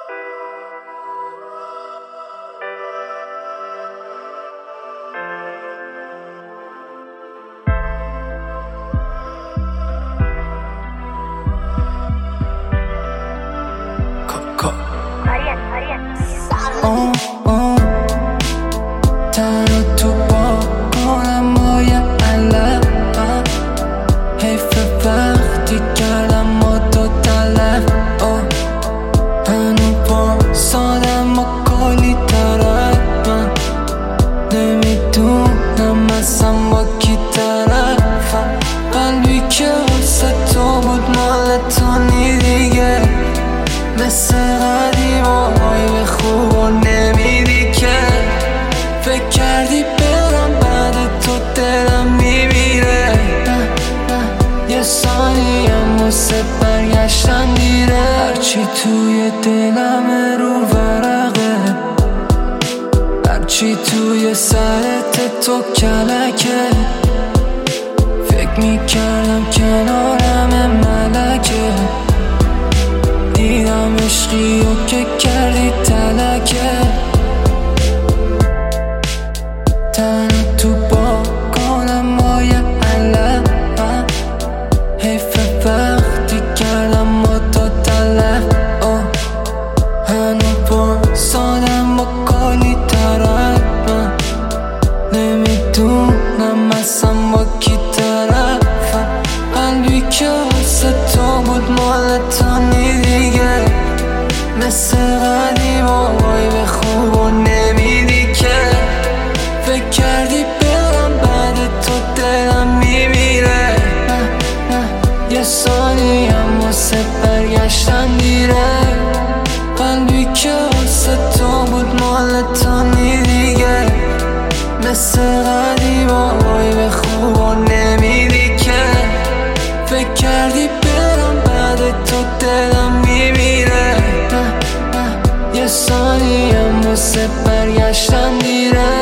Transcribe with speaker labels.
Speaker 1: تنها تو با کنم مایه علم حیف وقتی کردم ما تو طلب هنو با سادم با کلی طرف من نمیدونم اصلا با کی طرفم قلبی که واسه تو بود مال تو نی دیگه مثل قدیمای به خوب و نمیدی که فکر کردی برم بعد تو دلم میمیره یه ثانیم واسه برگشتن دیره هرچی توی دلم رو ورقه هرچی توی سرت تو کلکه فکر میکردم کنارم ملکه دیدم عشقی و که کردی تلکه تنها تو با کنم مایه علم حیف وقتی کردم ما تو طلب هنو با سادم با کلی طرف من نمیدونم اصلا با کی طرفم قلبی که واسه تو بود مال تو نی دیگه مثل قدیمای به خوب و نمیدی که فکر کردی برم بعد تو دلم میمیره یه ثانیم واسه برگشتن دیره قلبی که واسه تو بود مال تو نی دیگه مثل قدیمای به خوب و نمیدی که فکر کردی برم بعد تو دلم میمیره یه ثانیم واسه برگشتن دیره